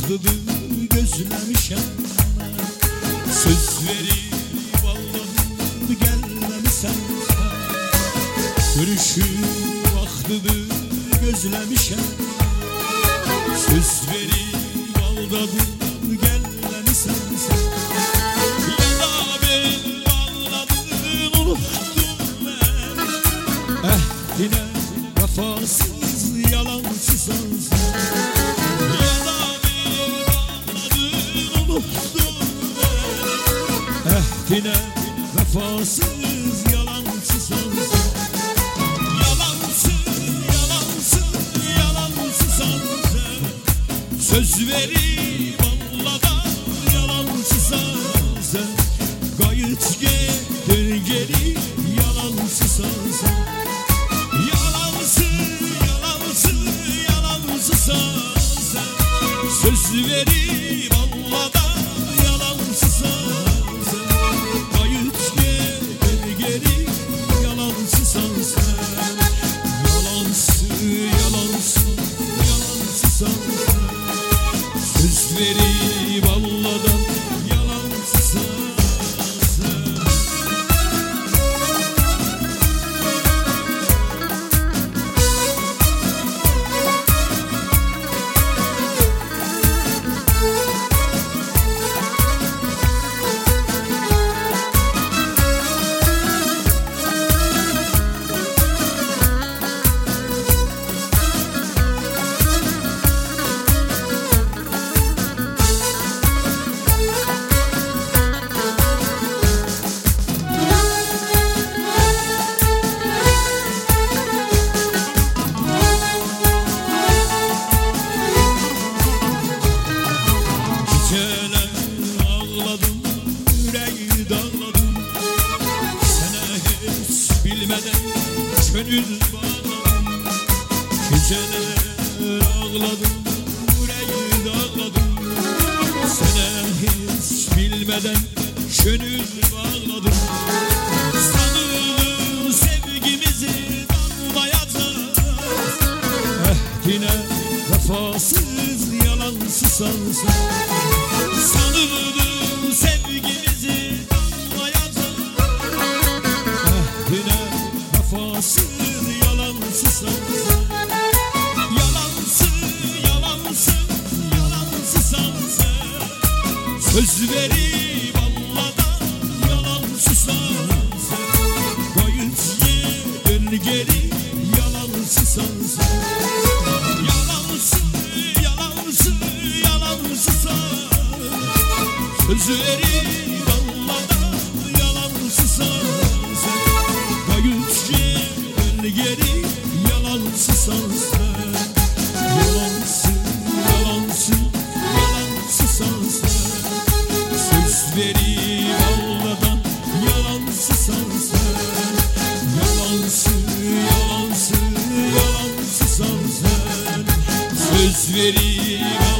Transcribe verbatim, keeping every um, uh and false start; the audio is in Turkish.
vaktidir gözlemişem. Söz verip aldım gelmemişem. Görüşün vaktidir gözlemişem. Söz verip aldım gelmemişem. Ya da ben bağladın unuttum ben. Ehdine vefasız yalansız sensin. Ya da ben bağladın unuttum ben. Ehdine vefasız yalansız sensin. Yalansız, yalansız, yalansız sensin. Söz verip Allah'tan yalansız sensin. Gayet gelir geri yalansız sensin. Yalansız, yalansız, yalansız sensin. Söz verip Allah'tan yalansız sensin. Gayet gelir geri yalansız sensin. Yalansız, yalansız, yalansız sensin. Söz verip Allah'tan yalansız sensin. Geceler ağladım, yüreği dağladım. Sana hiç bilmeden gönül bağladım. Geceler ağladım, yüreği dağladım. Sana hiç bilmeden gönül bağladım. Sanırdım sevgimizi damlayacak. Ehdine vefasız yalansız sensin. Sanırdım sevgimizi damlayacak. Ehdine vefasız yalansız sensin. Yalansız, yalansız, yalansız sensin. Söz verip Allah'tan yalansız sensin. Gayet gelir geri yalansız sensin. Yalansız, yalansız, yalansız sensin. Söz verip Allah'tan yalansız sensin. Gayet gelir geri yalansız sensin. Yalansız, yalansız, yalansız sensin. Söz verip Allah'tan yalansız sensin. Yalansız, yalansız, yalansız sensin. Söz verip